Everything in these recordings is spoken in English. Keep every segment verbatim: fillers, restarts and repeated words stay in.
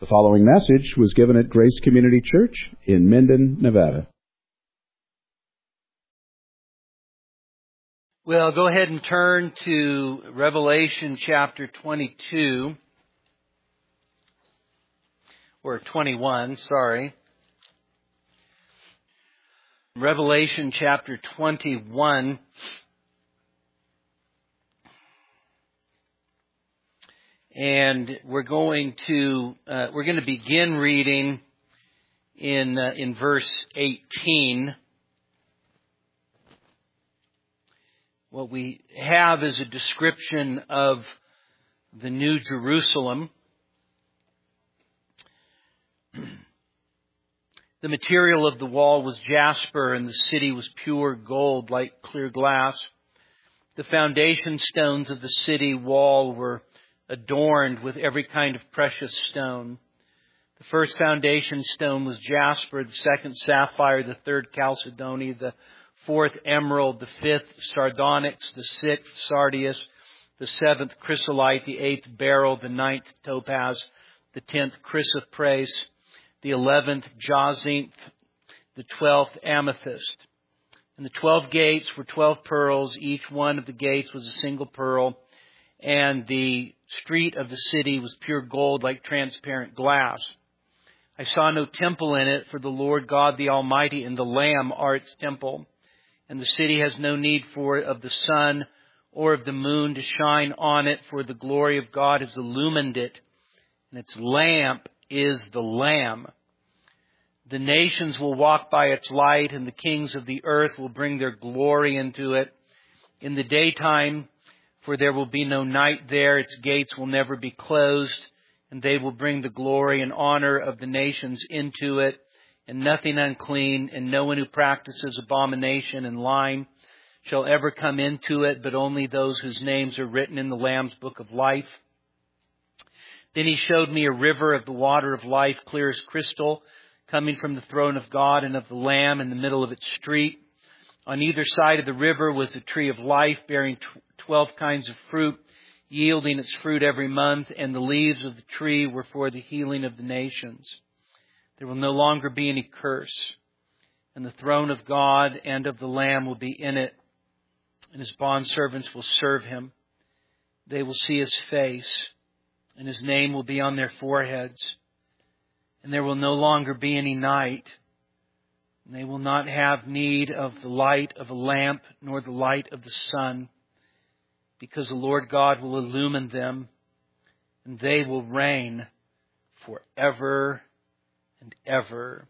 The following message was given at Grace Community Church in Minden, Nevada. Well, go ahead and turn to Revelation chapter twenty-two, or twenty-one, sorry. Revelation chapter twenty-one. And we're going to uh, we're going to begin reading in uh, in verse eighteen. What we have is a description of the New Jerusalem. The material of the wall was jasper, and the city was pure gold like clear glass. The foundation stones of the city wall were adorned with every kind of precious stone. The first foundation stone was jasper, the second sapphire, the third chalcedony, the fourth emerald, the fifth sardonyx, the sixth sardius, the seventh chrysolite, the eighth beryl, the ninth topaz, the tenth chrysoprase, the eleventh jacinth, the twelfth amethyst. And the twelve gates were twelve pearls. Each one of the gates was a single pearl. And the street of the city was pure gold like transparent glass. I saw no temple in it, for the Lord God the Almighty and the Lamb are its temple. And the city has no need for of the sun or of the moon to shine on it, for the glory of God has illumined it, and its lamp is the Lamb. The nations will walk by its light, and the kings of the earth will bring their glory into it. In the daytime, for there will be no night there, its gates will never be closed, and they will bring the glory and honor of the nations into it, and nothing unclean, and no one who practices abomination and lying shall ever come into it, but only those whose names are written in the Lamb's book of life. Then he showed me a river of the water of life, clear as crystal, coming from the throne of God and of the Lamb in the middle of its street. On either side of the river was a tree of life, bearing twelve kinds of fruit, yielding its fruit every month, and the leaves of the tree were for the healing of the nations. There will no longer be any curse, and the throne of God and of the Lamb will be in it, and his bondservants will serve him. They will see his face, and his name will be on their foreheads, and there will no longer be any night. And they will not have need of the light of a lamp, nor the light of the sun, because the Lord God will illumine them, and they will reign forever and ever.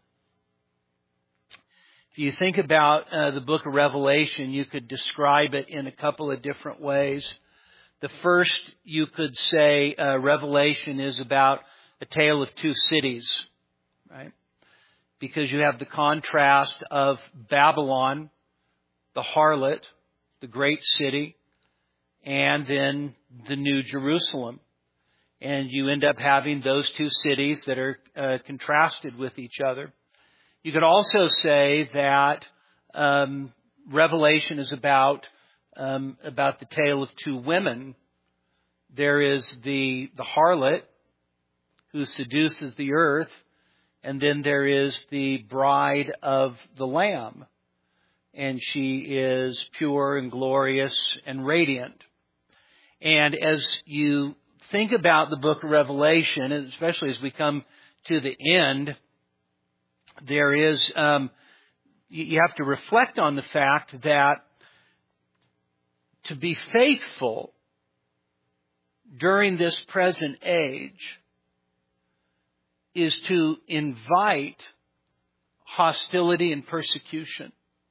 If you think about uh, the book of Revelation, you could describe it in a couple of different ways. The first, you could say uh, Revelation is about a tale of two cities, right? Because you have the contrast of Babylon, the harlot, the great city, and then the New Jerusalem. And you end up having those two cities that are uh, contrasted with each other. You could also say that um, Revelation is about um, about the tale of two women. There is the the harlot who seduces the earth, and then there is the bride of the Lamb, and she is pure and glorious and radiant. And as you think about the book of Revelation, especially as we come to the end, there is, um, you have to reflect on the fact that to be faithful during this present age is to invite hostility and persecution.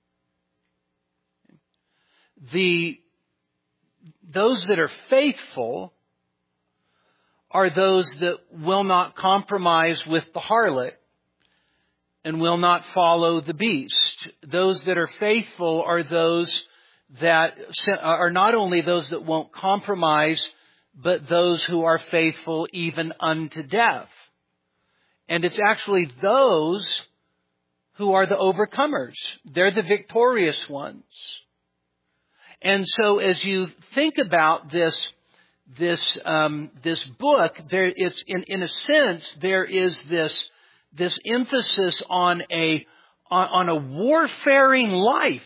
The, those that are faithful are those that will not compromise with the harlot and will not follow the beast. Those that are faithful are those that are not only those that won't compromise, but those who are faithful even unto death. And it's actually those who are the overcomers. They're the victorious ones. And so as you think about this, this um, this book, there it's in in a sense there is this this emphasis on a on, on a warfaring life.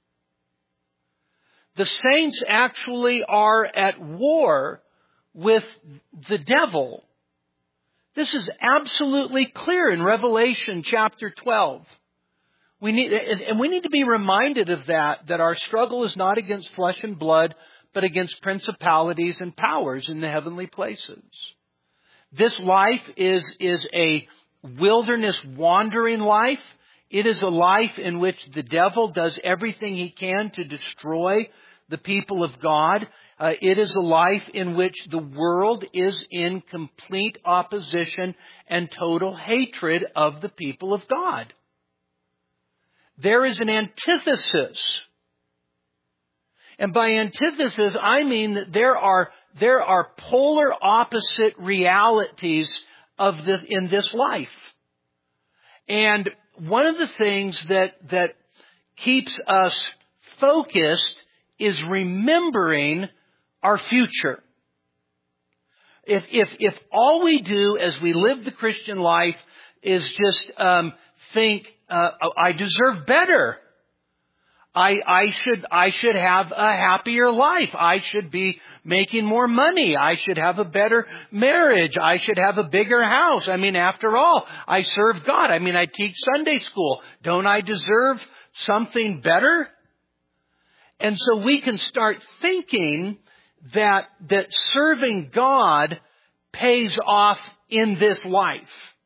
The saints actually are at war with the devil. This is absolutely clear in Revelation chapter twelve. We need, and we need to be reminded of that, that our struggle is not against flesh and blood, but against principalities and powers in the heavenly places. This life is, is a wilderness wandering life. It is a life in which the devil does everything he can to destroy the people of God. Uh, it is a life in which the world is in complete opposition and total hatred of the people of God. There is an antithesis. And by antithesis, I mean that there are, there are polar opposite realities of this, in this life. And one of the things that, that keeps us focused is remembering our future. If, if, if all we do as we live the Christian life is just um, think, uh, I deserve better. I, I should, I should have a happier life. I should be making more money. I should have a better marriage. I should have a bigger house. I mean, after all, I serve God. I mean, I teach Sunday school. Don't I deserve something better? And so we can start thinking that, that serving God pays off in this life.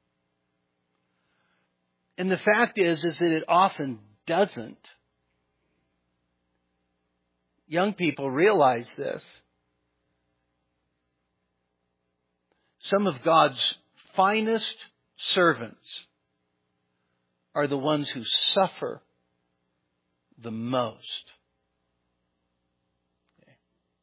And the fact is, is that it often doesn't. Young people realize this. Some of God's finest servants are the ones who suffer the most. Okay.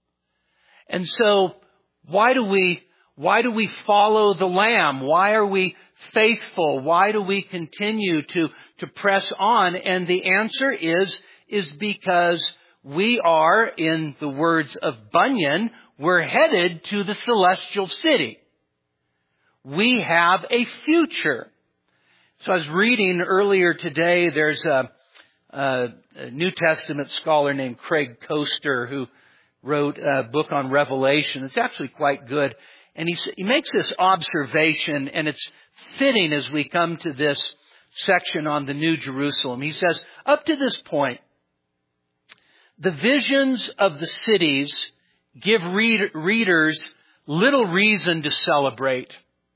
And so, why do we, why do we follow the Lamb? Why are we faithful? Why do we continue to, to press on? And the answer is, is because we are, in the words of Bunyan, we're headed to the celestial city. We have a future. So I was reading earlier today, there's a, a, a New Testament scholar named Craig Koester who wrote a book on Revelation. It's actually quite good. And he, he makes this observation, and it's fitting as we come to this section on the New Jerusalem. He says, up to this point, the visions of the cities give read, readers little reason to celebrate.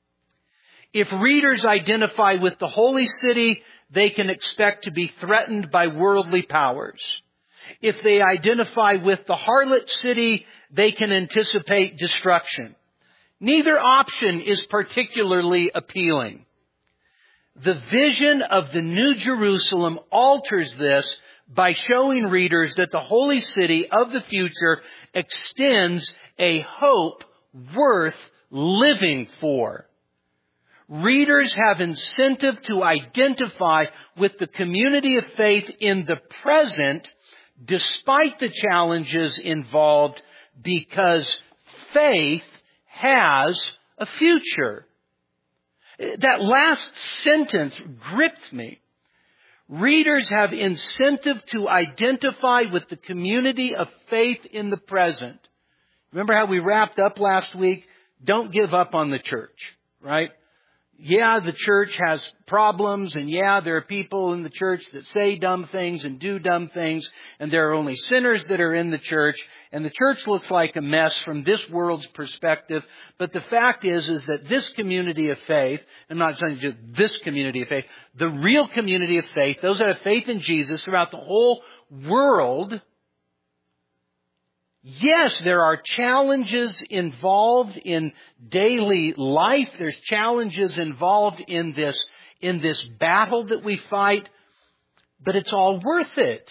If readers identify with the holy city, they can expect to be threatened by worldly powers. If they identify with the harlot city, they can anticipate destruction. Neither option is particularly appealing. The vision of the New Jerusalem alters this by showing readers that the holy city of the future extends a hope worth living for. Readers have incentive to identify with the community of faith in the present, despite the challenges involved, because faith has a future. That last sentence gripped me. Readers have incentive to identify with the community of faith in the present. Remember how we wrapped up last week? Don't give up on the church, right? Yeah, the church has problems, and yeah, there are people in the church that say dumb things and do dumb things, and there are only sinners that are in the church, and the church looks like a mess from this world's perspective. But the fact is, is that this community of faith, I'm not saying just this community of faith, the real community of faith, those that have faith in Jesus throughout the whole world, yes, there are challenges involved in daily life. There's challenges involved in this, in this battle that we fight, but it's all worth it.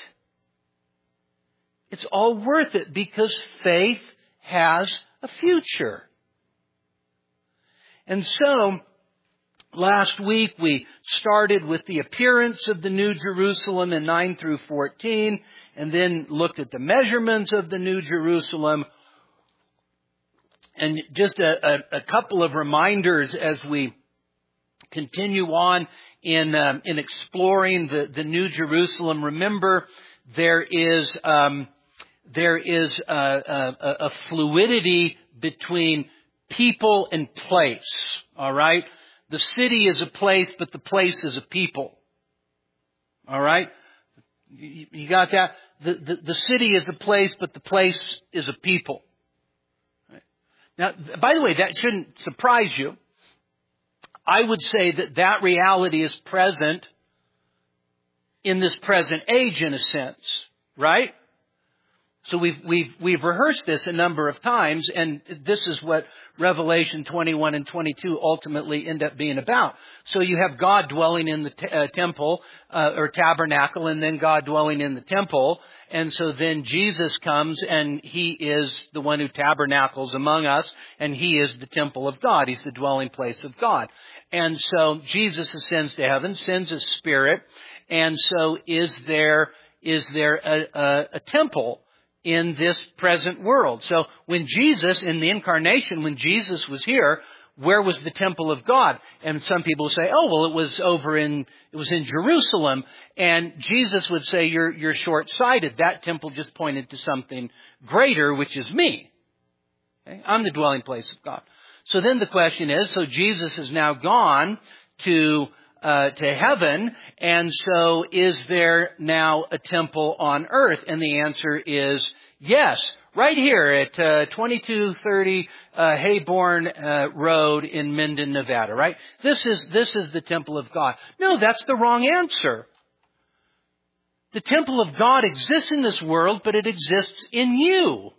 It's all worth it because faith has a future. And so, last week we started with the appearance of the New Jerusalem in nine through fourteen, and then looked at the measurements of the New Jerusalem. And just a, a, a couple of reminders as we continue on in um, in exploring the, the New Jerusalem. Remember, there is um, there is a, a, a fluidity between people and place. All right, the city is a place, but the place is a people. All right, you, you got that? The, the the city is a place, but the place is a people. Right? Now, by the way, that shouldn't surprise you. I would say that that reality is present in this present age, in a sense, right? So we've we've we've rehearsed this a number of times, and this is what Revelation twenty-one and twenty-two ultimately end up being about. So you have God dwelling in the t- uh, temple uh, or tabernacle, and then God dwelling in the temple, and so then Jesus comes, and He is the one who tabernacles among us, and He is the temple of God. He's the dwelling place of God, and so Jesus ascends to heaven, sends His Spirit, and so is there is there a, a, a temple in this present world. So when Jesus, in the incarnation, when Jesus was here, where was the temple of God? And some people say, oh, well, it was over in, it was in Jerusalem. And Jesus would say, you're, you're short-sighted. That temple just pointed to something greater, which is me. Okay? I'm the dwelling place of God. So then the question is, so Jesus is now gone to Uh, to heaven, and so is there now a temple on earth? And the answer is yes. Right here at uh, twenty-two thirty uh, Hayborn uh, Road in Minden, Nevada, right? This is this is the temple of God. No, that's the wrong answer. The temple of God exists in this world, but it exists in you.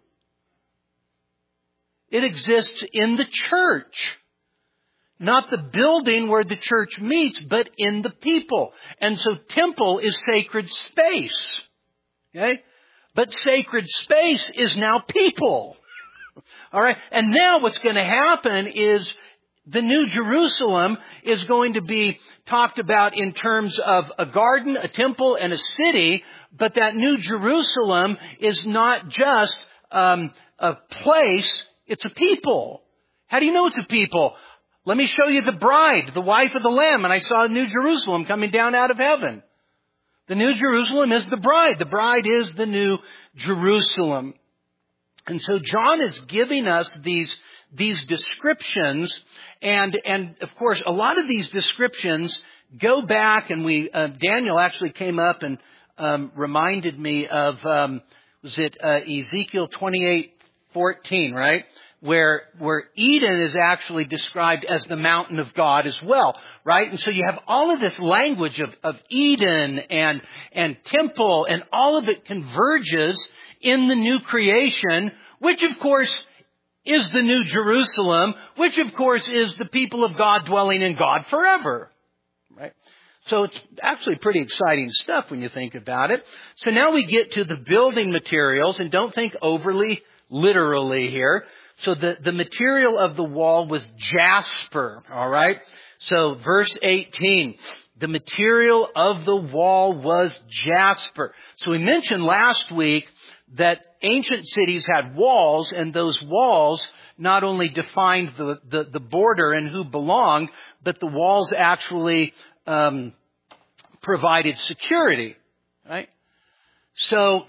It exists in the church. Not the building where the church meets, but in the people. And so temple is sacred space. Okay? But sacred space is now people. All right? And now what's going to happen is the New Jerusalem is going to be talked about in terms of a garden, a temple, and a city. But that New Jerusalem is not just um, a place, it's a people. How do you know it's a people? Let me show you the bride, the wife of the Lamb. And I saw New Jerusalem coming down out of heaven. The New Jerusalem is the bride. The bride is the New Jerusalem. And so John is giving us these, these descriptions. And, and of course, a lot of these descriptions go back, and we, uh, Daniel actually came up and, um, reminded me of, um, was it, uh, Ezekiel twenty-eight fourteen, right? Where, where Eden is actually described as the mountain of God as well, right? And so you have all of this language of, of Eden and, and temple, and all of it converges in the new creation, which of course is the New Jerusalem, which of course is the people of God dwelling in God forever, right? So it's actually pretty exciting stuff when you think about it. So now we get to the building materials, and don't think overly literally here. So the, the material of the wall was jasper, all right? So verse eighteen, the material of the wall was jasper. So we mentioned last week that ancient cities had walls, and those walls not only defined the, the, the border and who belonged, but the walls actually um, provided security, right? So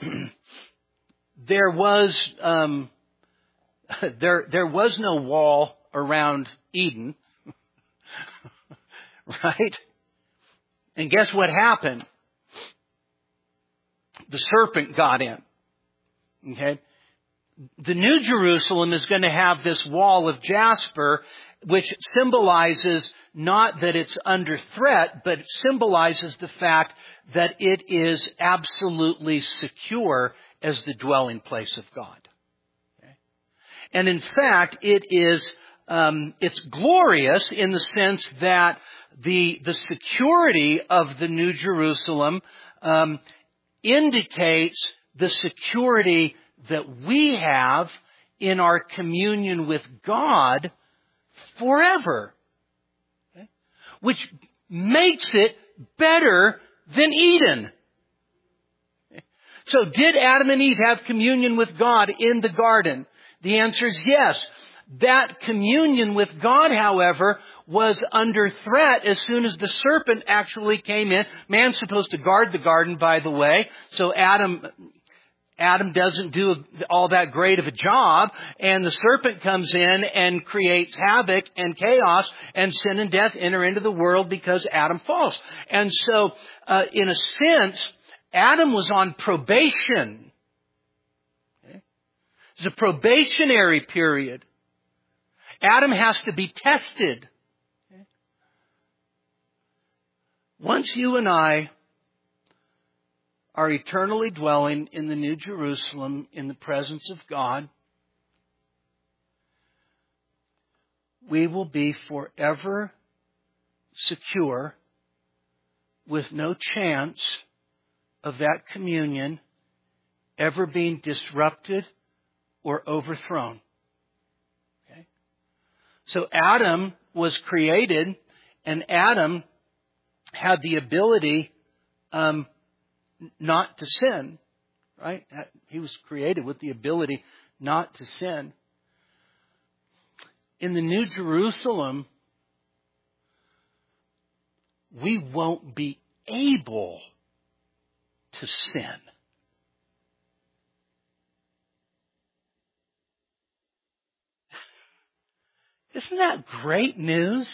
there was... Um, There, there was no wall around Eden, right? And guess what happened? The serpent got in, okay? The New Jerusalem is going to have this wall of jasper, which symbolizes not that it's under threat, but it symbolizes the fact that it is absolutely secure as the dwelling place of God. And in fact, it is, um, it's glorious in the sense that the, the security of the New Jerusalem, um, indicates the security that we have in our communion with God forever. Okay? Which makes it better than Eden. So did Adam and Eve have communion with God in the garden? The answer is yes. That communion with God, however, was under threat as soon as the serpent actually came in. Man's supposed to guard the garden, by the way. So Adam, Adam doesn't do all that great of a job. And the serpent comes in and creates havoc and chaos, and sin and death enter into the world because Adam falls. And so, uh, in a sense, Adam was on probation. Okay? It's a probationary period. Adam has to be tested. Okay? Once you and I are eternally dwelling in the New Jerusalem in the presence of God, we will be forever secure with no chance of that communion ever being disrupted or overthrown. So Adam was created, and Adam had the ability um, not to sin, right? He was created with the ability not to sin. In the New Jerusalem, we won't be able to sin. Isn't that great news?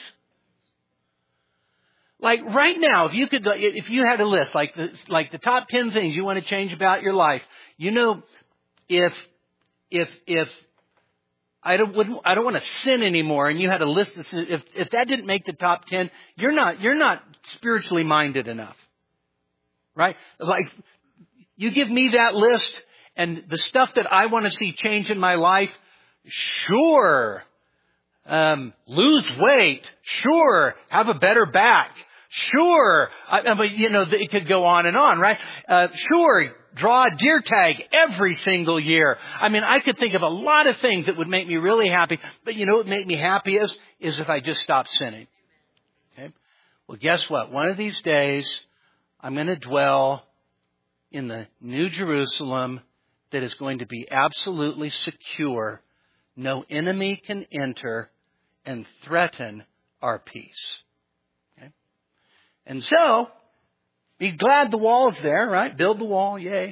Like right now, if you could, if you had a list, like the, like the top ten things you want to change about your life, you know, if, if, if I don't, wouldn't, I don't want to sin anymore, and you had a list of, if, if that didn't make the top ten, you're not, you're not spiritually minded enough. Right? Like, you give me that list, and the stuff that I want to see change in my life, sure. Um, lose weight. Sure. Have a better back. Sure. I, I mean, you know, it could go on and on, right? Uh, sure. Draw a deer tag every single year. I mean, I could think of a lot of things that would make me really happy. But you know what would make me happiest is if I just stopped sinning. Okay. Well, guess what? One of these days, I'm going to dwell in the New Jerusalem that is going to be absolutely secure. No enemy can enter and threaten our peace. Okay? And so, be glad the wall is there, right? Build the wall, yay.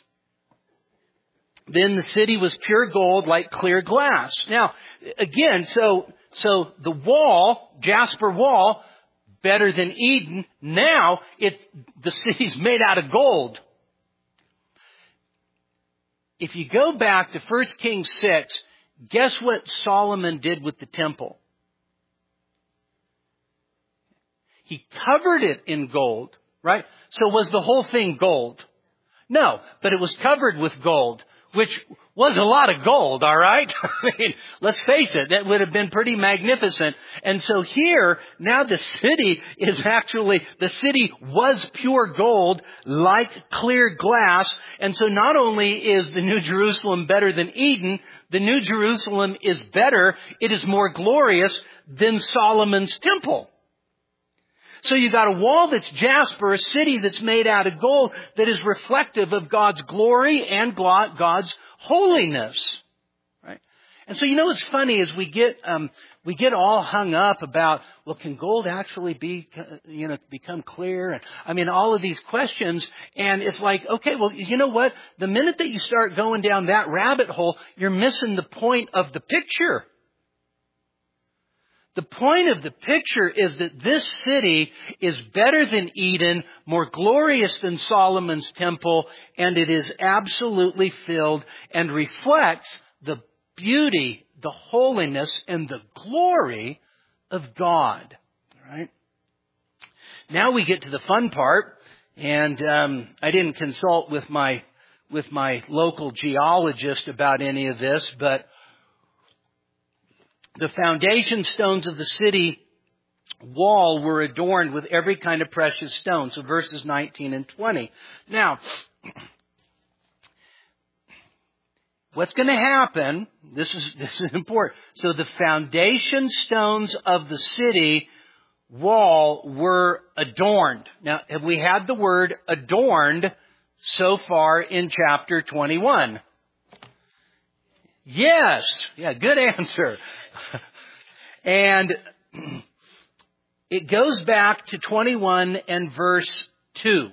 Then the city was pure gold like clear glass. Now, again, so, so the wall, Jasper wall, better than Eden. Now, it's, the city's made out of gold. If you go back to First Kings six, guess what Solomon did with the temple? He covered it in gold, right? So was the whole thing gold? No, but it was covered with gold, which was a lot of gold, all right? I mean, let's face it, that would have been pretty magnificent. And so here, now the city is actually, the city was pure gold, like clear glass. And so not only is the New Jerusalem better than Eden, the New Jerusalem is better, it is more glorious than Solomon's temple. So you got a wall that's jasper, a city that's made out of gold that is reflective of God's glory and God's holiness. Right? And so you know what's funny is we get um, we get all hung up about, well, can gold actually be you know become clear? And I mean all of these questions, and it's like, okay, well, you know what? The minute that you start going down that rabbit hole, you're missing the point of the picture. The point of the picture is that this city is better than Eden, more glorious than Solomon's temple, and it is absolutely filled and reflects the beauty, the holiness, and the glory of God. All right? Now we get to the fun part, and um, I didn't consult with my with my local geologist about any of this, but the foundation stones of the city wall were adorned with every kind of precious stone. So verses nineteen and twenty. Now, what's going to happen, this is, this is important. So the foundation stones of the city wall were adorned. Now, have we had the word adorned so far in chapter twenty-one? Yes. Yeah, good answer. And it goes back to twenty-one and verse two.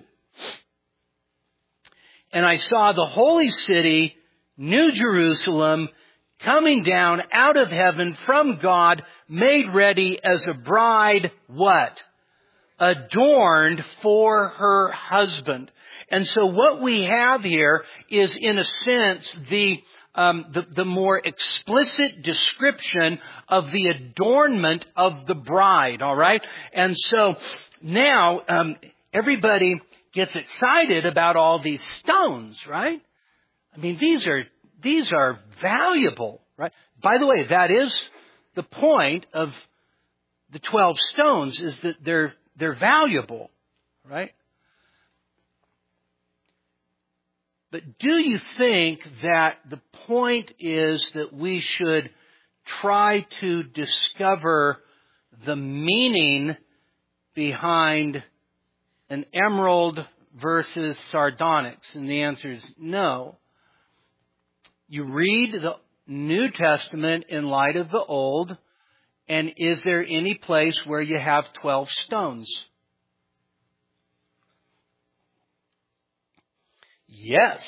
And I saw the holy city, New Jerusalem, coming down out of heaven from God, made ready as a bride, what? Adorned for her husband. And so what we have here is, in a sense, the um, the, the more explicit description of the adornment of the bride, all right? And so now um, everybody gets excited about all these stones, right? I mean, these are these are valuable, right? By the way, that is the point of the twelve stones, is that they're they're valuable, right? But do you think that the point is that we should try to discover the meaning behind an emerald versus sardonyx? And the answer is no. You read the New Testament in light of the Old, and is there any place where you have twelve stones? Yes.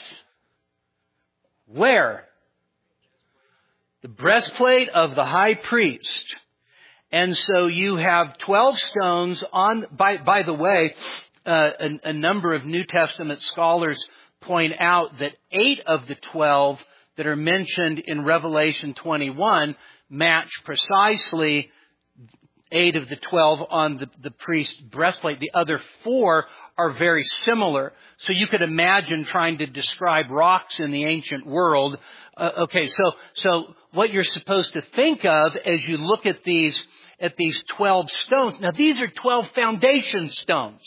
Where? The breastplate of the high priest. And so you have twelve stones on, by, by the way, uh, a, a number of New Testament scholars point out that eight of the twelve that are mentioned in Revelation twenty-one match precisely eight of the twelve on the, the priest's breastplate. The other four are very similar. So you could imagine trying to describe rocks in the ancient world. Uh, okay, so so what you're supposed to think of as you look at these at these twelve stones. Now, these are twelve foundation stones.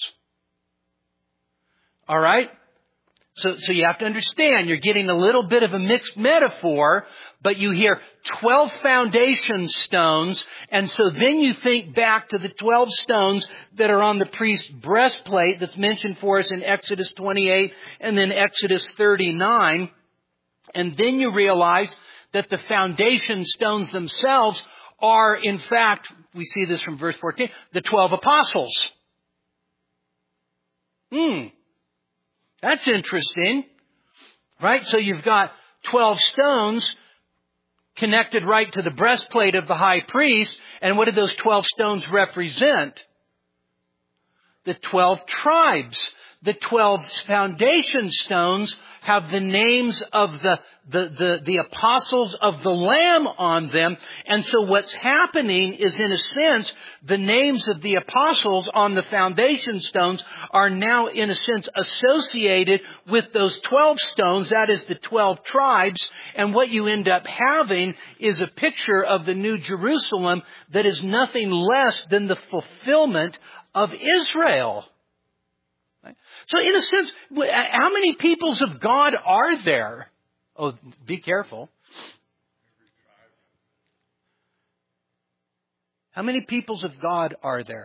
All right? So, so you have to understand, you're getting a little bit of a mixed metaphor, but you hear twelve foundation stones, and so then you think back to the twelve stones that are on the priest's breastplate that's mentioned for us in Exodus twenty-eight and then Exodus thirty-nine, and then you realize that the foundation stones themselves are, in fact, we see this from verse fourteen, the twelve apostles. Hmm. That's interesting, right? So you've got twelve stones connected right to the breastplate of the high priest. And what do those twelve stones represent? The twelve tribes. The twelve foundation stones have the names of the, the, the, the apostles of the Lamb on them. And so what's happening is, in a sense, the names of the apostles on the foundation stones are now, in a sense, associated with those twelve stones. That is the twelve tribes. And what you end up having is a picture of the New Jerusalem that is nothing less than the fulfillment of Israel. So in a sense, how many peoples of God are there? Oh, be careful. How many peoples of God are there?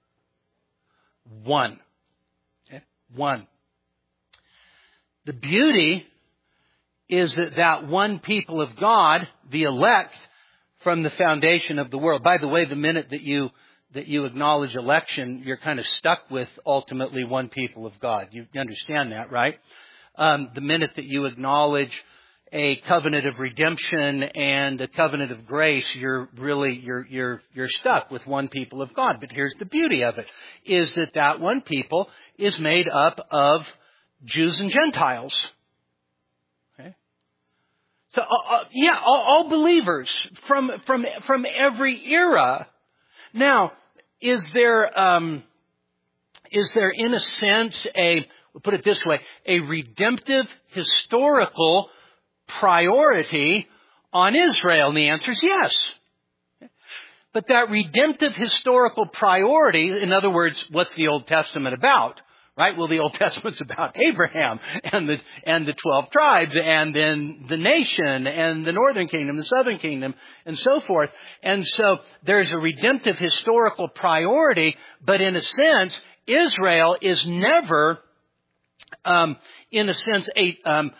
One. Okay? One. The beauty is that that one people of God, the elect from the foundation of the world. By the way, the minute that you that you acknowledge election, you're kind of stuck with ultimately one people of God. You understand that, right? Um, the minute that you acknowledge a covenant of redemption and a covenant of grace, you're really, you're, you're, you're stuck with one people of God. But here's the beauty of it, is that that one people is made up of Jews and Gentiles. Okay? So, uh, yeah, all, all believers from, from, from every era. Now, is there, um, is there in a sense a, we'll put it this way, a redemptive historical priority on Israel? And the answer is yes. But that redemptive historical priority, in other words, what's the Old Testament about? Right? Well, the Old Testament's about Abraham and the, and the twelve tribes and then the nation and the northern kingdom, the southern kingdom, and so forth. And so there's a redemptive historical priority, but in a sense, Israel is never, um, in a sense, a, um,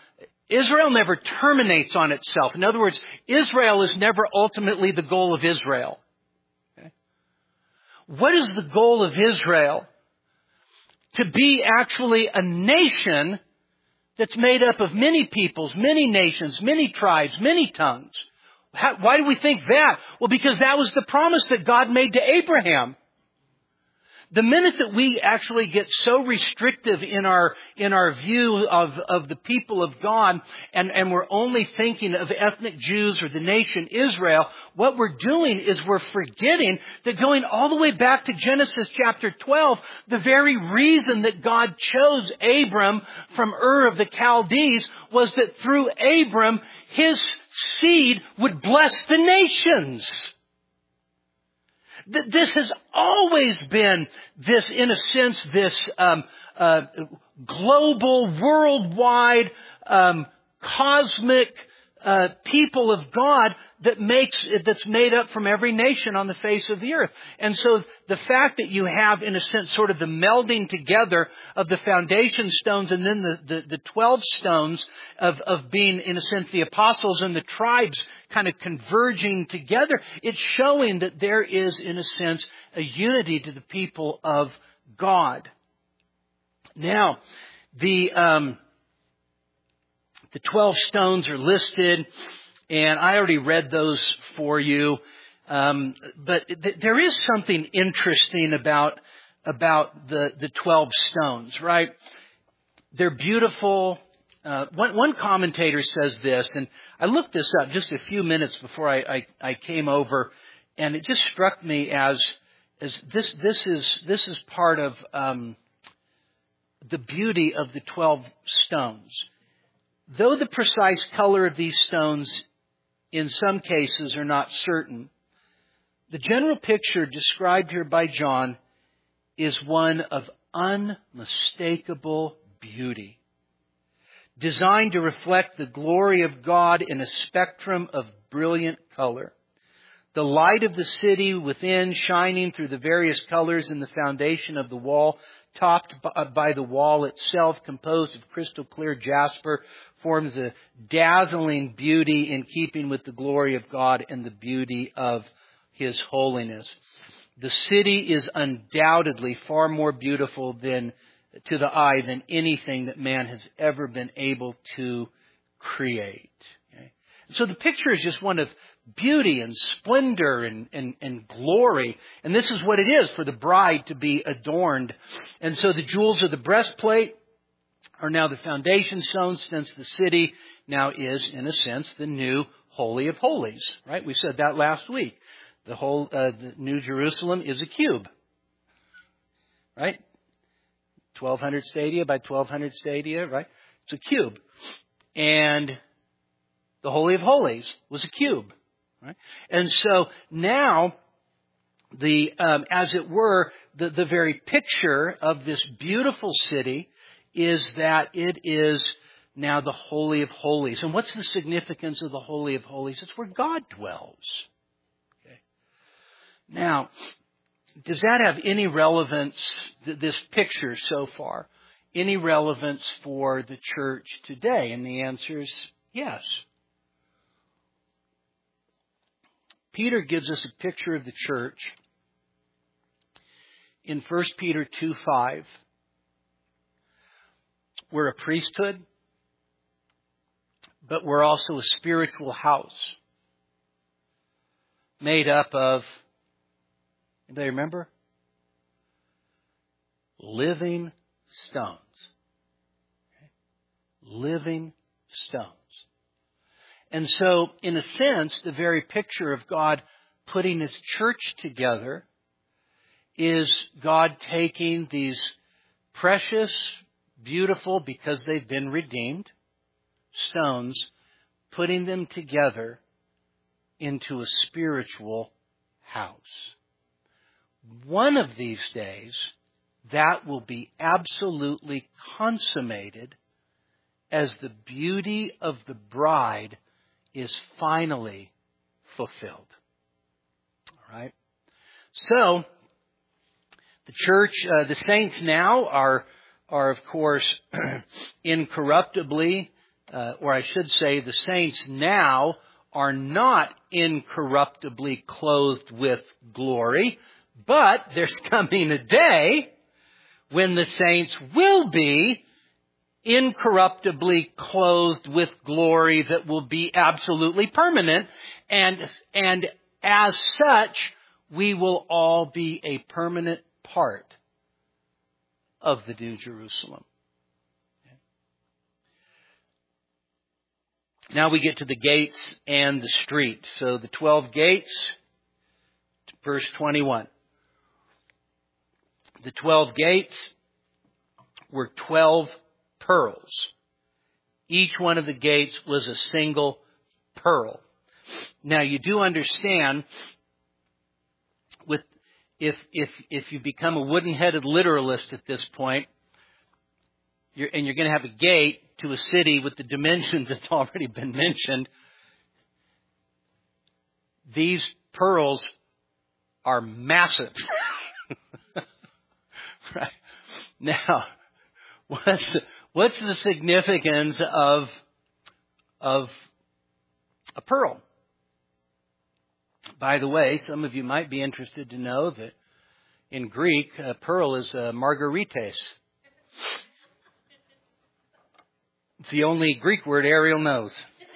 Israel never terminates on itself. In other words, Israel is never ultimately the goal of Israel. Okay? What is the goal of Israel? To be actually a nation that's made up of many peoples, many nations, many tribes, many tongues. How, why do we think that? Well, because that was the promise that God made to Abraham. The minute that we actually get so restrictive in our in our view of, of the people of God, and, and we're only thinking of ethnic Jews or the nation Israel, what we're doing is we're forgetting that going all the way back to Genesis chapter twelve, the very reason that God chose Abram from Ur of the Chaldees was that through Abram, his seed would bless the nations. This has always been this, in a sense, this um, uh, global, worldwide, um, cosmic uh, people of God that makes that's made up from every nation on the face of the earth. And so the fact that you have, in a sense, sort of the melding together of the foundation stones and then the, the, the twelve stones of, of being, in a sense, the apostles and the tribes kind of converging together, it's showing that there is, in a sense, a unity to the people of God. Now, the um, the twelve stones are listed, and I already read those for you. Um, but th- there is something interesting about about the the twelve stones, right? They're beautiful. Uh, one, one commentator says this, and I looked this up just a few minutes before I, I, I came over, and it just struck me as as this this is this is part of um, the beauty of the twelve stones. Though the precise color of these stones in some cases are not certain, the general picture described here by John is one of unmistakable beauty, designed to reflect the glory of God in a spectrum of brilliant color. The light of the city within shining through the various colors in the foundation of the wall, topped by the wall itself, composed of crystal clear jasper, forms a dazzling beauty in keeping with the glory of God and the beauty of His holiness. The city is undoubtedly far more beautiful than to the eye than anything that man has ever been able to create. Okay? So the picture is just one of beauty and splendor and, and, and glory. And this is what it is for the bride to be adorned. And so the jewels of the breastplate are now the foundation stones, since the city now is, in a sense, the new Holy of Holies. Right? We said that last week. The whole uh, the New Jerusalem is a cube. Right? twelve hundred stadia by twelve hundred stadia, right? It's a cube. And the Holy of Holies was a cube. Right? And so now, the um, as it were, the, the very picture of this beautiful city is that it is now the Holy of Holies. And what's the significance of the Holy of Holies? It's where God dwells. Okay. Now, does that have any relevance, this picture so far, any relevance for the church today? And the answer is yes. Peter gives us a picture of the church in First Peter two five. We're a priesthood, but we're also a spiritual house made up of, anybody remember? Living stones. Okay? Living stones. And so, in a sense, the very picture of God putting His church together is God taking these precious, beautiful, because they've been redeemed, stones, putting them together into a spiritual house. One of these days, that will be absolutely consummated as the beauty of the bride is finally fulfilled. All right? So, the church, uh, the saints now are, are of course, incorruptibly uh, or I should say the saints now are not incorruptibly clothed with glory, but there's coming a day when the saints will be incorruptibly clothed with glory that will be absolutely permanent. And, and as such, we will all be a permanent part of the New Jerusalem. Now we get to the gates and the street. So the twelve gates, verse twenty-one. The twelve gates were twelve pearls. Each one of the gates was a single pearl. Now you do understand, with if if if you become a wooden-headed literalist at this point, you're, and you're going to have a gate to a city with the dimensions that's already been mentioned, these pearls are massive. Right. Now, what's the, what's the significance of of a pearl? By the way, some of you might be interested to know that in Greek, a pearl is a margarites. It's the only Greek word Ariel knows.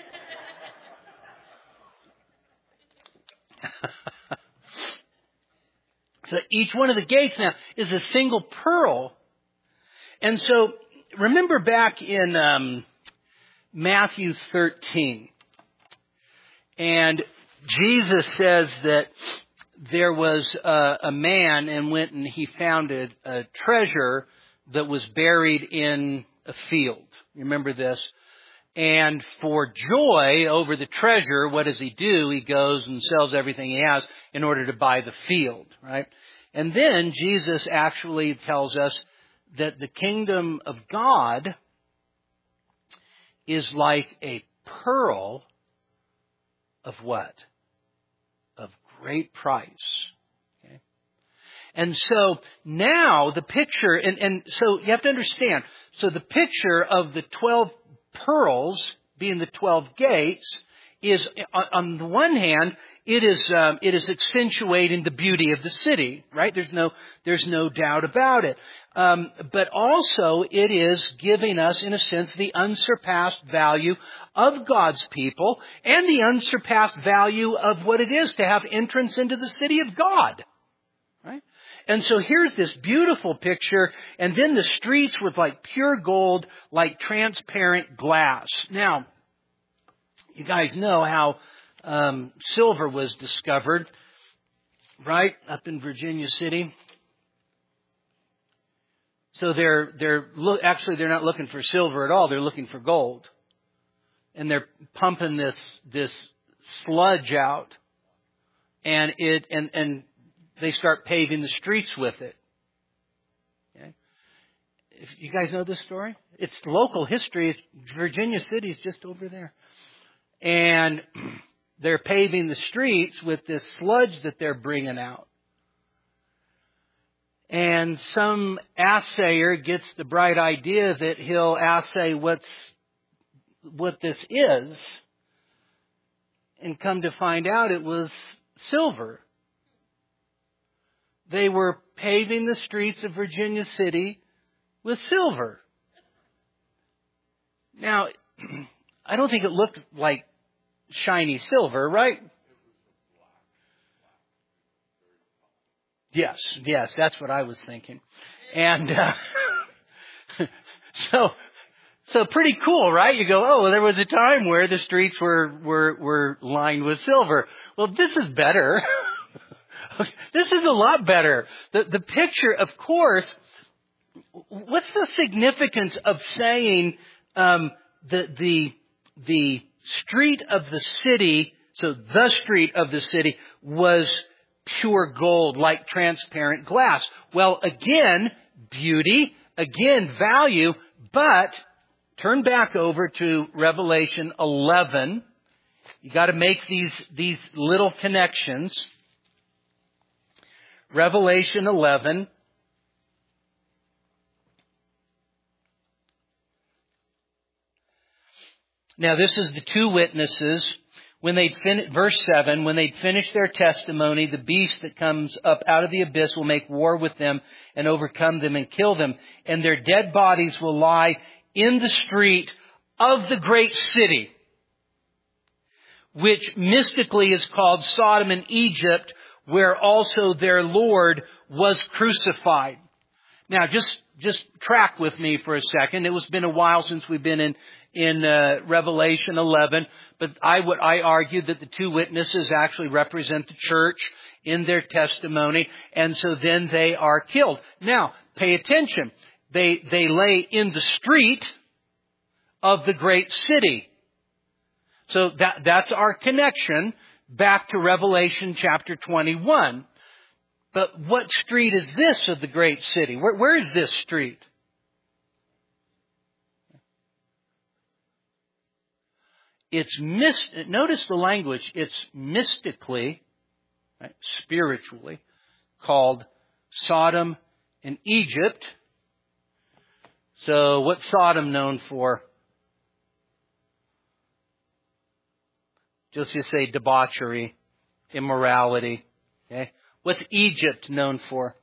So each one of the gates now is a single pearl. And so remember back in um, Matthew thirteen. And Jesus says that there was a, a man and went and he found a, a treasure that was buried in a field. You remember this? And for joy over the treasure, what does he do? He goes and sells everything he has in order to buy the field, right? And then Jesus actually tells us that the kingdom of God is like a pearl of what? Of great price. Okay? And so now the picture, and, and so you have to understand, so the picture of the twelve pearls being the twelve gates is, on the one hand, it is um, it is accentuating the beauty of the city, right? There's no there's no doubt about it. Um, but also, it is giving us, in a sense, the unsurpassed value of God's people and the unsurpassed value of what it is to have entrance into the city of God, right? And so here's this beautiful picture, and then the streets with like pure gold, like transparent glass. Now, you guys know how um, silver was discovered, right, up in Virginia City. So they're they're look actually they're not looking for silver at all. They're looking for gold, and they're pumping this this sludge out, and it and and they start paving the streets with it. Okay. If you guys know this story, it's local history. It's Virginia City is just over there. And they're paving the streets with this sludge that they're bringing out. And some assayer gets the bright idea that he'll assay what's, what this is. And come to find out it was silver. They were paving the streets of Virginia City with silver. Now, I don't think it looked like shiny silver, right? Yes, yes, that's what I was thinking. And uh, so, so pretty cool, right? You go, oh, well, there was a time where the streets were were were lined with silver. Well, this is better. This is a lot better. The the picture, of course. What's the significance of saying um, the the the street of the city, so the street of the city was pure gold, like transparent glass? Well, again, beauty, again, value, but turn back over to Revelation eleven. You got to make these, these little connections. Revelation eleven. Now this is the two witnesses. When they'd fin- verse seven, when they'd finished their testimony, the beast that comes up out of the abyss will make war with them and overcome them and kill them. And their dead bodies will lie in the street of the great city, which mystically is called Sodom and Egypt, where also their Lord was crucified. Now, just just track with me for a second. It was been a while since we've been in in uh, Revelation eleven, but I would I argued that the two witnesses actually represent the church in their testimony, and so then they are killed. Now, pay attention. They they lay in the street of the great city. So that that's our connection back to Revelation chapter twenty-one. But what street is this of the great city? Where, where is this street? It's myst- Notice the language. It's mystically, right, spiritually, called Sodom and Egypt. So what's Sodom known for? Just just say debauchery, immorality. Okay. What's Egypt known for?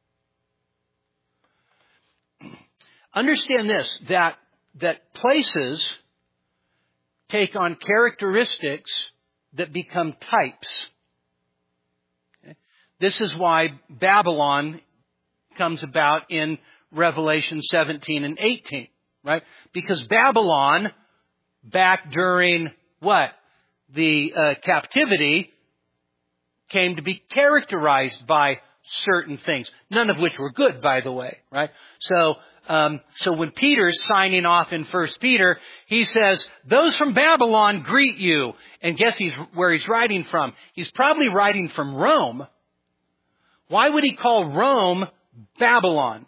Understand this, that, that places take on characteristics that become types. Okay? This is why Babylon comes about in Revelation seventeen and eighteen, right? Because Babylon, back during what? The uh, captivity, came to be characterized by certain things, none of which were good, by the way, right? So, um, so when Peter's signing off in First Peter, he says, "Those from Babylon greet you." And guess he's where he's writing from? He's probably writing from Rome. Why would he call Rome Babylon?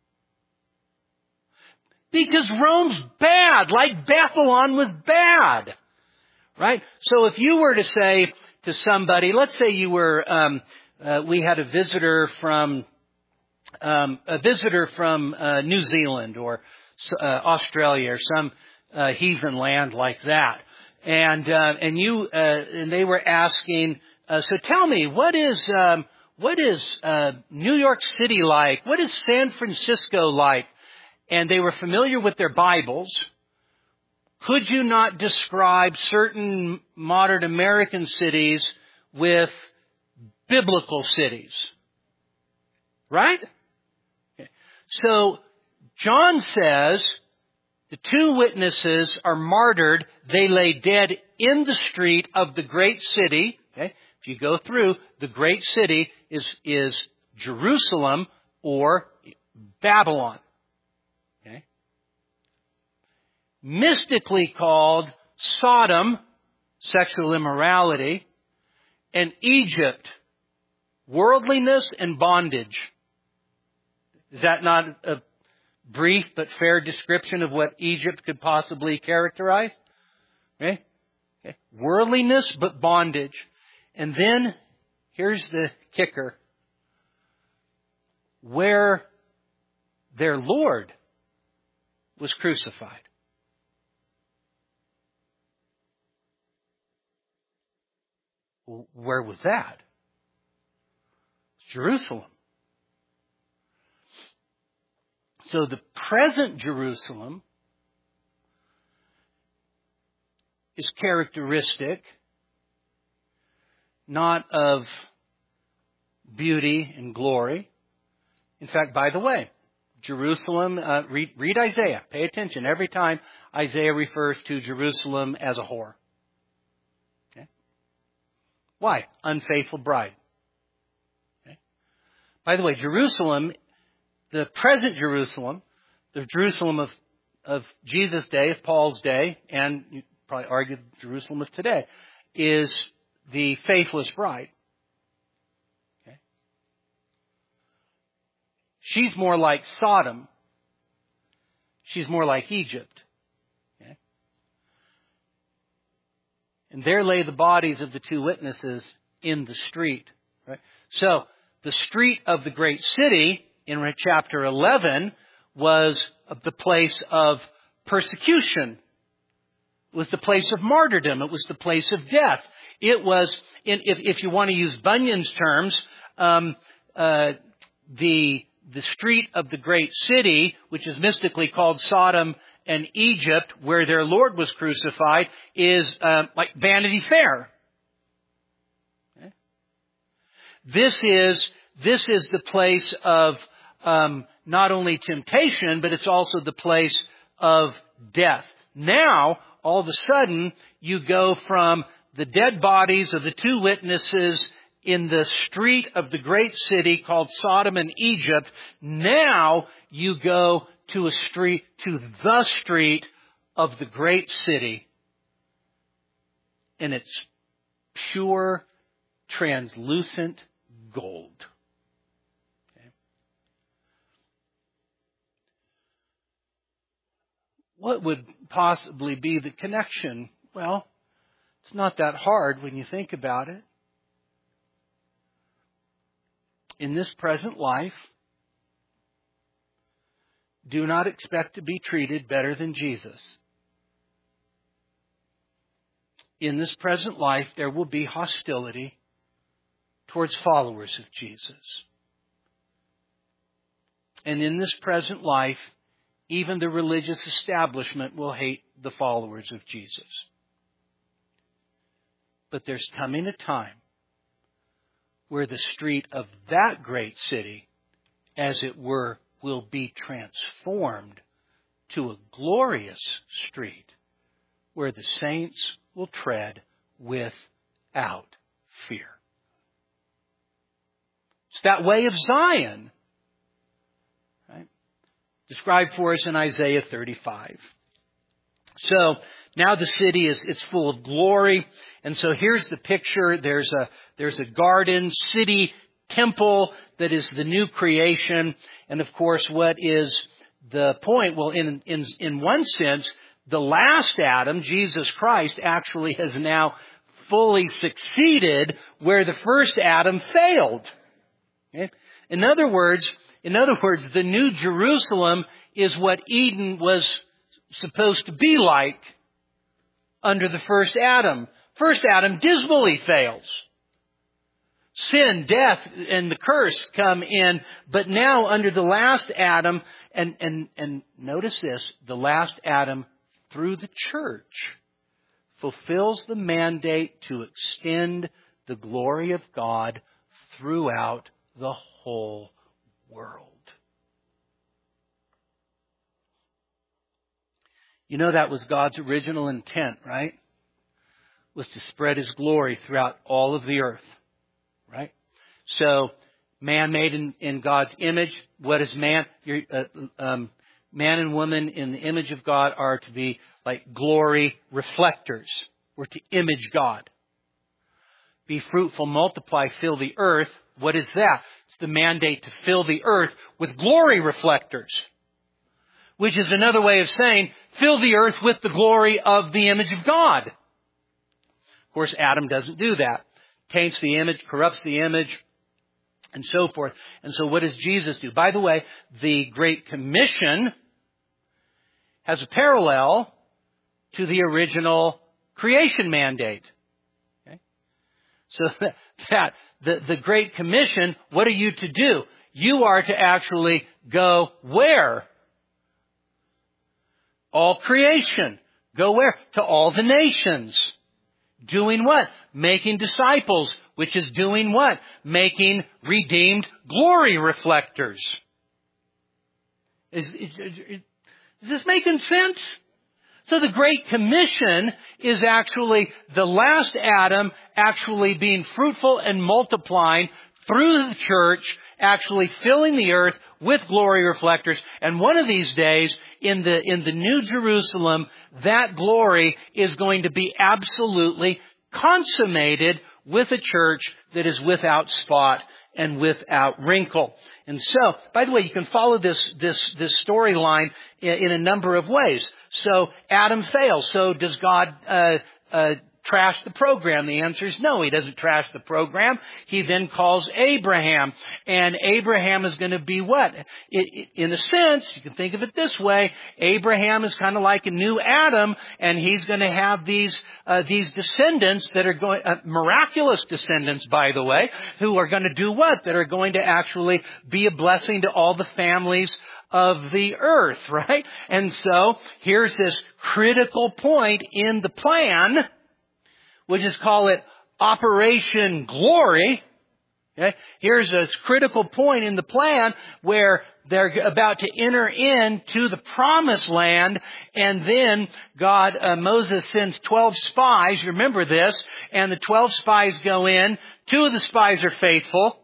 Because Rome's bad, like Babylon was bad, right? So if you were to say to somebody, let's say you were, um, uh, we had a visitor from, um, a visitor from uh, New Zealand or uh, Australia or some uh, heathen land like that, and uh, and you uh, and they were asking, uh, so tell me, what is um, what is uh, New York City like? What is San Francisco like? And they were familiar with their Bibles. Could you not describe certain modern American cities with biblical cities? Right? Okay. So John says the two witnesses are martyred. They lay dead in the street of the great city. Okay. If you go through, the great city is, is Jerusalem or Babylon. Okay. Mystically called Sodom, sexual immorality, and Egypt, worldliness and bondage. Is that not a brief but fair description of what Egypt could possibly characterize? Okay. Okay. Worldliness but bondage. And then, here's the kicker, where their Lord was crucified. Where was that? Jerusalem. So the present Jerusalem is characteristic not of beauty and glory. In fact, by the way, Jerusalem, uh, read, read Isaiah. Pay attention every time Isaiah refers to Jerusalem as a whore. Okay? Why? Unfaithful bride. Okay? By the way, Jerusalem, the present Jerusalem, the Jerusalem of, of Jesus' day, of Paul's day, and you probably argue Jerusalem of today, is the faithless bride. Okay? She's more like Sodom. She's more like Egypt. Okay? And there lay the bodies of the two witnesses in the street. Right? So, the street of the great city in chapter eleven was the place of persecution. It was the place of martyrdom. It was the place of death. It was, in, if, if you want to use Bunyan's terms, um, uh, the the street of the great city, which is mystically called Sodom and Egypt, where their Lord was crucified, is uh, like Vanity Fair. Okay? This is this is the place of um, not only temptation, but it's also the place of death. Now, all of a sudden, you go from the dead bodies of the two witnesses in the street of the great city called Sodom and Egypt. Now you go to a street, to the street of the great city. And it's pure, translucent gold. Okay. What would possibly be the connection? Well, it's not that hard when you think about it. In this present life, do not expect to be treated better than Jesus. In this present life, there will be hostility towards followers of Jesus. And in this present life, even the religious establishment will hate the followers of Jesus. But there's coming a time where the street of that great city, as it were, will be transformed to a glorious street where the saints will tread without fear. It's that way of Zion, right? Described for us in Isaiah thirty-five. So now the city is it's full of glory. And so here's the picture. There's a there's a garden, city, temple that is the new creation. And of course, what is the point? Well, in in in one sense, the last Adam, Jesus Christ, actually has now fully succeeded where the first Adam failed. Okay? In other words, in other words, the new Jerusalem is what Eden was supposed to be like under the first Adam. First Adam dismally fails. Sin, death, and the curse come in. But now under the last Adam, and, and, and notice this, the last Adam through the church fulfills the mandate to extend the glory of God throughout the whole world. You know that was God's original intent, right? Was to spread His glory throughout all of the earth, right? So, man made in, in God's image. What is man? You're, uh, um, man and woman in the image of God are to be like glory reflectors. We're to image God. Be fruitful, multiply, fill the earth. What is that? It's the mandate to fill the earth with glory reflectors. Which is another way of saying, fill the earth with the glory of the image of God. Of course, Adam doesn't do that. Taints the image, corrupts the image, and so forth. And so what does Jesus do? By the way, the Great Commission has a parallel to the original creation mandate. Okay? So that, that the, the Great Commission, what are you to do? You are to actually go where? All creation. Go where? To all the nations. Doing what? Making disciples, which is doing what? Making redeemed glory reflectors. Is, is, is, is this making sense? So the Great Commission is actually the last Adam actually being fruitful and multiplying through the church, actually filling the earth with glory reflectors. And one of these days, in the, in the New Jerusalem, that glory is going to be absolutely consummated with a church that is without spot and without wrinkle. And so, by the way, you can follow this, this, this storyline in, in a number of ways. So, Adam fails. So does God, uh, uh, trash the program? The answer is no, he doesn't trash the program. He then calls Abraham. And Abraham is going to be what? It, it, in a sense, you can think of it this way, Abraham is kind of like a new Adam, and he's going to have these uh, these descendants that are going, uh, miraculous descendants, by the way, who are going to do what? That are going to actually be a blessing to all the families of the earth, right? And so here's this critical point in the plan. We'll just call it Operation Glory. Okay? Here's a critical point in the plan where they're about to enter into the promised land, and then God, uh, Moses sends twelve spies, remember this, and the twelve spies go in. Two of the spies are faithful,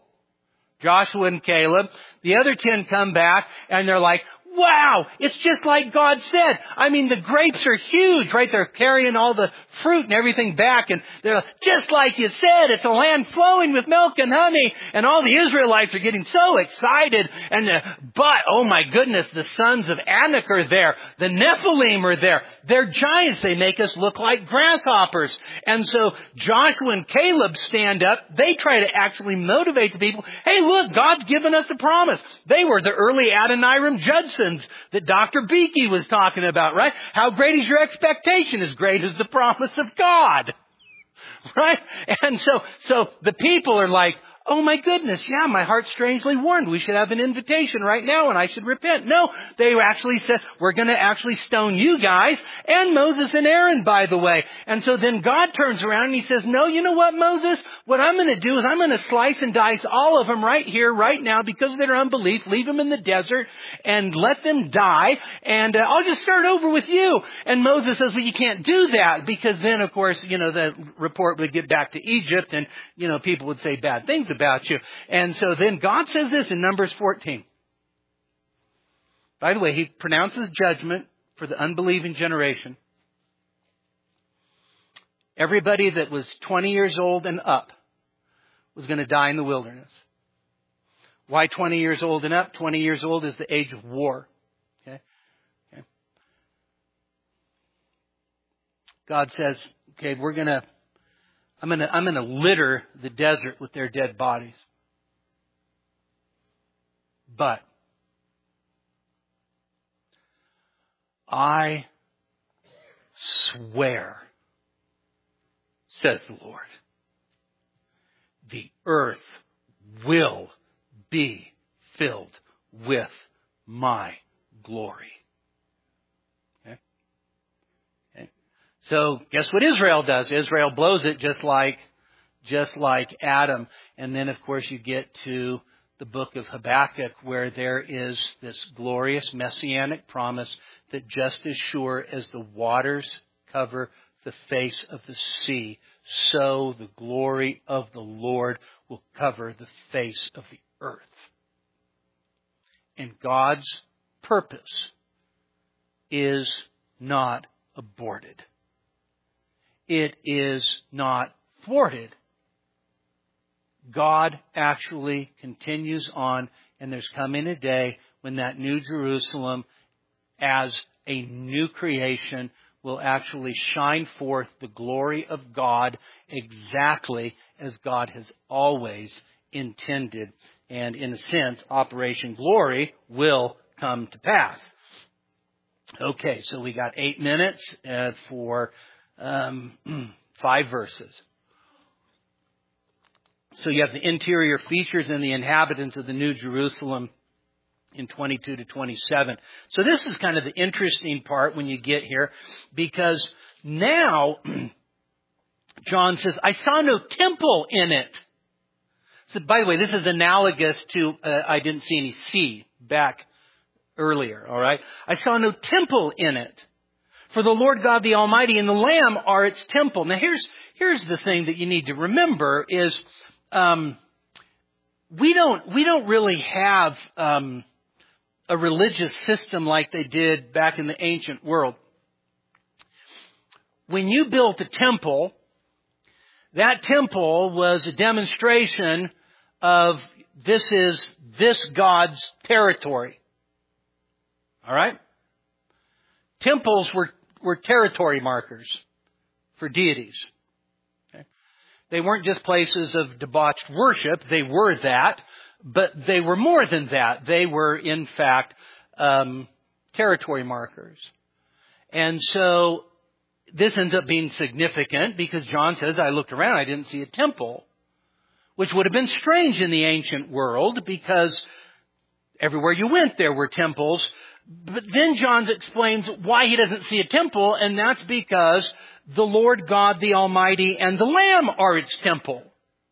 Joshua and Caleb. The other ten come back, and they're like, wow, it's just like God said. I mean, the grapes are huge, right? They're carrying all the fruit and everything back, and they're just like you said, it's a land flowing with milk and honey, and all the Israelites are getting so excited. And the, but, oh my goodness, the sons of Anak are there. The Nephilim are there. They're giants. They make us look like grasshoppers. And so Joshua and Caleb stand up. They try to actually motivate the people. Hey, look, God's given us a promise. They were the early Adoniram Judsons that Doctor Beakey was talking about, right? How great is your expectation? As great as the promise of God. Right? And so, so the people are like, oh my goodness, yeah, my heart's strangely warmed. We should have an invitation right now and I should repent. No, they actually said, we're going to actually stone you guys and Moses and Aaron, by the way. And so then God turns around and he says, no, you know what, Moses? What I'm going to do is I'm going to slice and dice all of them right here, right now, because of their unbelief. Leave them in the desert and let them die. And uh, I'll just start over with you. And Moses says, well, you can't do that, because then, of course, you know, the report would get back to Egypt and, you know, people would say bad things about you. And so then God says this in Numbers fourteen. By the way, he pronounces judgment for the unbelieving generation. Everybody that was twenty years old and up was going to die in the wilderness. Why twenty years old and up? twenty years old is the age of war. Okay? Okay. God says, okay, we're going to I'm going to I'm going to litter the desert with their dead bodies. But I swear, says the Lord, the earth will be filled with my glory. So guess what Israel does? Israel blows it just like, just like Adam. And then, of course, you get to the book of Habakkuk, where there is this glorious messianic promise that just as sure as the waters cover the face of the sea, so the glory of the Lord will cover the face of the earth. And God's purpose is not aborted. It is not thwarted. God actually continues on, and there's coming a day when that new Jerusalem, as a new creation, will actually shine forth the glory of God exactly as God has always intended. And in a sense, Operation Glory will come to pass. Okay, so we got eight minutes uh, for um, five verses. So you have the interior features and the inhabitants of the New Jerusalem in twenty-two to twenty-seven. So this is kind of the interesting part when you get here, because now John says, I saw no temple in it. So by the way, this is analogous to uh, I didn't see any sea back earlier, all right? I saw no temple in it. For the Lord God the Almighty and the Lamb are its temple. Now here's here's the thing that you need to remember is um, we don't we don't really have um, a religious system like they did back in the ancient world. When you built a temple, that temple was a demonstration of this is this God's territory. All right? Temples were, were territory markers for deities. They weren't just places of debauched worship. They were that, but they were more than that. They were, in fact, um, territory markers. And so this ends up being significant because John says, I looked around, I didn't see a temple, which would have been strange in the ancient world because everywhere you went there were temples. But then John explains why he doesn't see a temple, and that's because the Lord God, the Almighty, and the Lamb are its temple.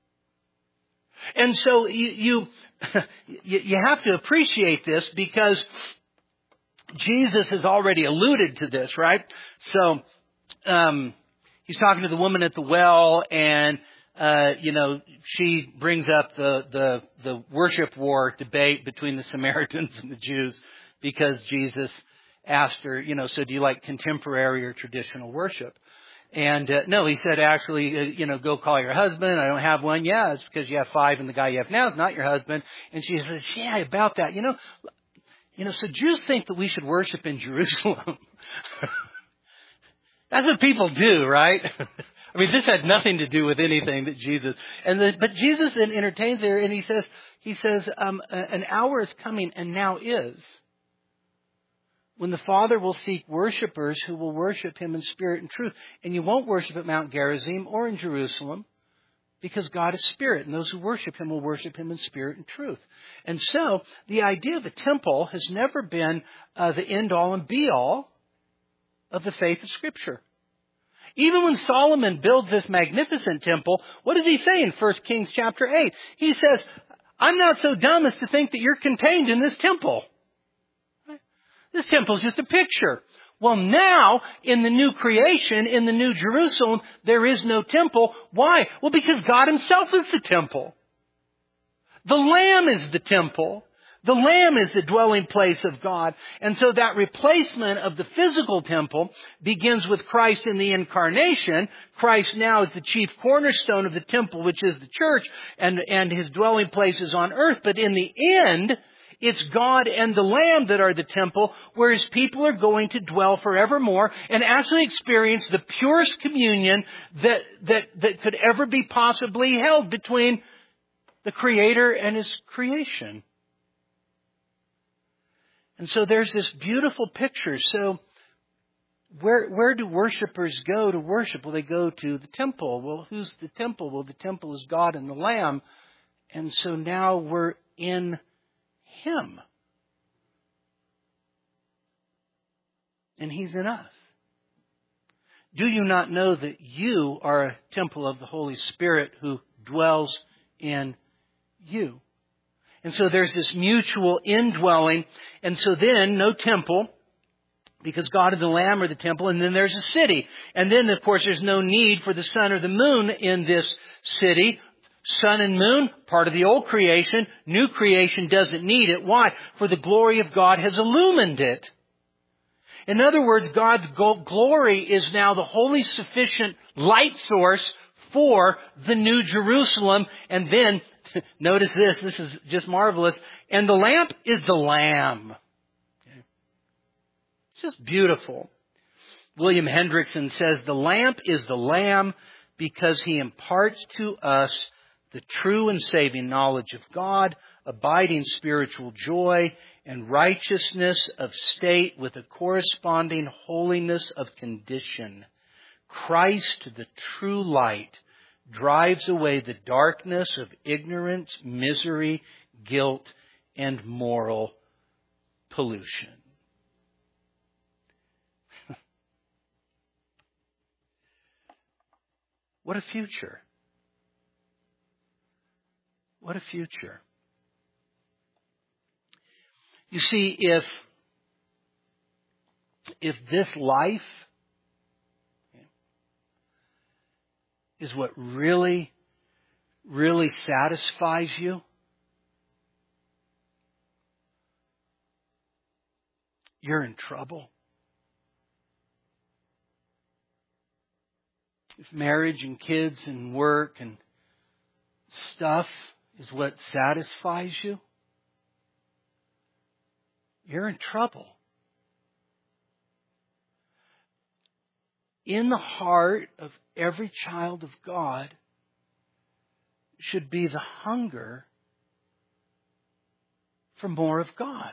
And so you, you, you have to appreciate this because Jesus has already alluded to this, right? So, um, he's talking to the woman at the well, and, uh, you know, she brings up the, the, the worship war debate between the Samaritans and the Jews because Jesus asked her, you know, so do you like contemporary or traditional worship? And, uh, no, he said, actually, uh, you know, go call your husband. I don't have one. Yeah, it's because you have five and the guy you have now is not your husband. And she says, yeah, about that, you know, You know, so Jews think that we should worship in Jerusalem. That's what people do, right? I mean, this had nothing to do with anything that Jesus, and the, but Jesus then entertains there, and he says, he says, um, an hour is coming, and now is, when the Father will seek worshipers who will worship Him in spirit and truth. And you won't worship at Mount Gerizim or in Jerusalem, because God is spirit, and those who worship Him will worship Him in spirit and truth. And so, the idea of a temple has never been uh, the end-all and be-all of the faith of Scripture. Even when Solomon builds this magnificent temple, what does he say in First Kings chapter eight? He says, I'm not so dumb as to think that you're contained in this temple. This temple is just a picture. Well, now, in the new creation, in the new Jerusalem, there is no temple. Why? Well, because God Himself is the temple. The Lamb is the temple. The Lamb is the dwelling place of God. And so that replacement of the physical temple begins with Christ in the incarnation. Christ now is the chief cornerstone of the temple, which is the church, and, and His dwelling place is on earth. But in the end, it's God and the Lamb that are the temple, where His people are going to dwell forevermore and actually experience the purest communion that, that, that could ever be possibly held between the Creator and His creation. And so there's this beautiful picture. So where, where do worshipers go to worship? Well, they go to the temple. Well, who's the temple? Well, the temple is God and the Lamb. And so now we're in Him. And He's in us. Do you not know that you are a temple of the Holy Spirit who dwells in you? And so there's this mutual indwelling. And so then no temple, because God and the Lamb are the temple. And then there's a city. And then, of course, there's no need for the sun or the moon in this city. Sun and moon, part of the old creation. New creation doesn't need it. Why? For the glory of God has illumined it. In other words, God's glory is now the wholly sufficient light source for the New Jerusalem. And then, notice this, this is just marvelous. And the lamp is the Lamb. Okay. It's just beautiful. William Hendrickson says, the lamp is the Lamb because He imparts to us the true and saving knowledge of God, abiding spiritual joy, and righteousness of state with a corresponding holiness of condition. Christ, the true light, drives away the darkness of ignorance, misery, guilt, and moral pollution. What a future. What a future. You see, if, if this life is what really, really satisfies you, you're in trouble. If marriage and kids and work and stuff is what satisfies you, you're in trouble. In the heart of every child of God should be the hunger for more of God.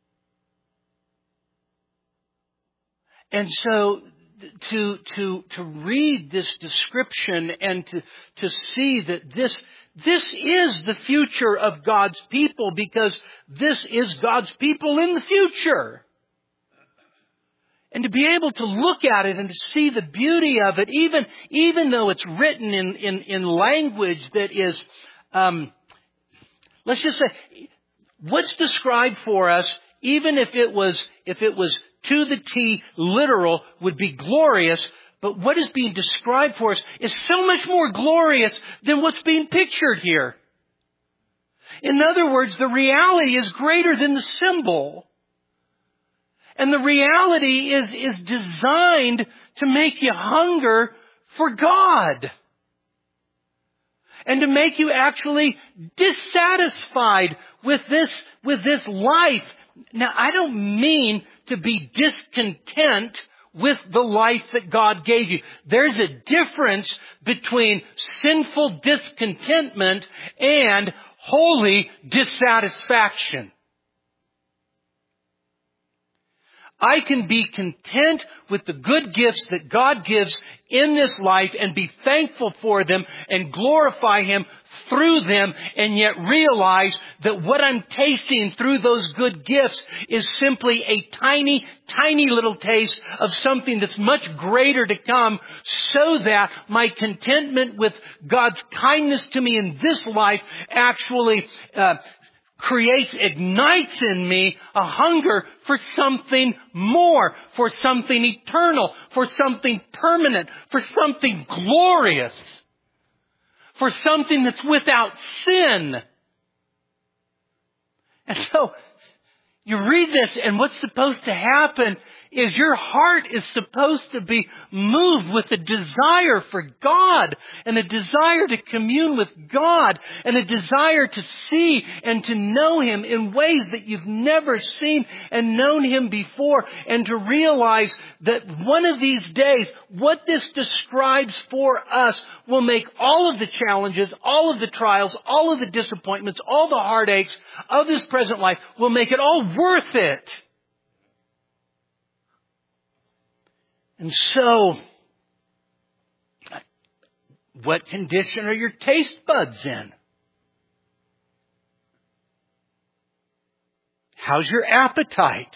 And so to, to, to read this description and to, to see that this, this is the future of God's people, because this is God's people in the future. And to be able to look at it and to see the beauty of it, even, even though it's written in, in, in language that is, um, let's just say, what's described for us, even if it was, if it was to the T literal, would be glorious. But what is being described for us is so much more glorious than what's being pictured here. In other words, the reality is greater than the symbol. And the reality is, is designed to make you hunger for God. And to make you actually dissatisfied with this, with this life. Now, I don't mean to be discontent with the life that God gave you. There's a difference between sinful discontentment and holy dissatisfaction. I can be content with the good gifts that God gives in this life and be thankful for them and glorify Him through them, and yet realize that what I'm tasting through those good gifts is simply a tiny, tiny little taste of something that's much greater to come, so that my contentment with God's kindness to me in this life actually uh, creates, ignites in me a hunger for something more, for something eternal, for something permanent, for something glorious, for something that's without sin. And so, you read this, and what's supposed to happen is your heart is supposed to be moved with a desire for God, and a desire to commune with God, and a desire to see and to know Him in ways that you've never seen and known Him before, and to realize that one of these days, what this describes for us will make all of the challenges, all of the trials, all of the disappointments, all the heartaches of this present life, will make it all worth it. And so, what condition are your taste buds in? How's your appetite?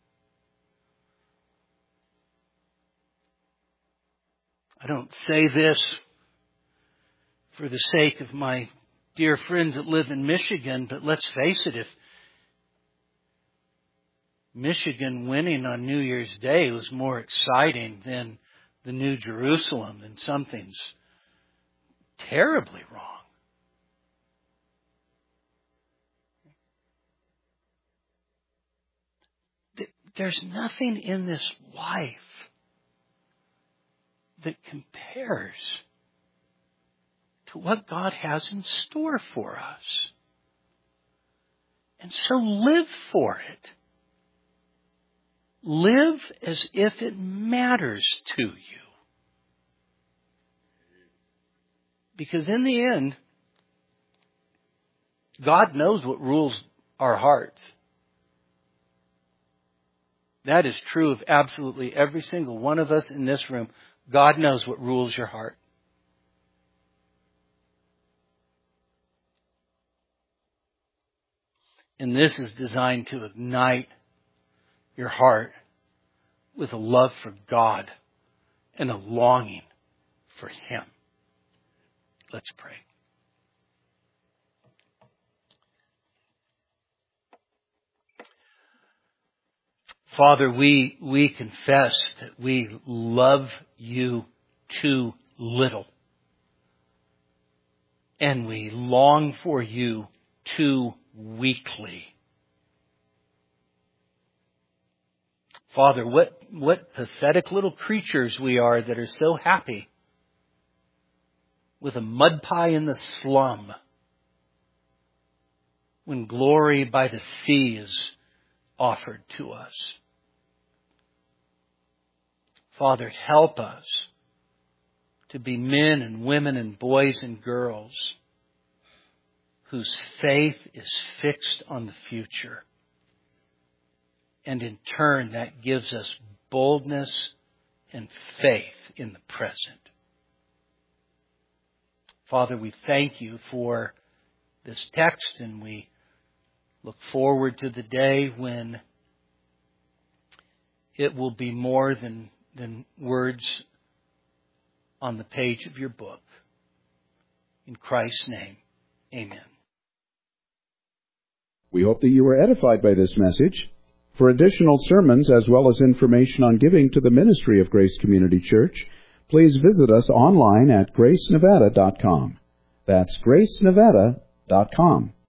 I don't say this for the sake of my dear friends that live in Michigan, but let's face it, if Michigan winning on New Year's Day was more exciting than the New Jerusalem, then something's terribly wrong. There's nothing in this life that compares to what God has in store for us. And so live for it. Live as if it matters to you. Because in the end, God knows what rules our hearts. That is true of absolutely every single one of us in this room. God knows what rules your heart. And this is designed to ignite your heart with a love for God and a longing for Him. Let's pray. Father, we, we confess that we love You too little. And we long for You too weakly. Father, what, what pathetic little creatures we are that are so happy with a mud pie in the slum when glory by the sea is offered to us. Father, help us to be men and women and boys and girls whose faith is fixed on the future. And in turn, that gives us boldness and faith in the present. Father, we thank you for this text, and we look forward to the day when it will be more than, than words on the page of your book. In Christ's name, amen. We hope that you were edified by this message. For additional sermons as well as information on giving to the ministry of Grace Community Church, please visit us online at grace nevada dot com. That's grace nevada dot com.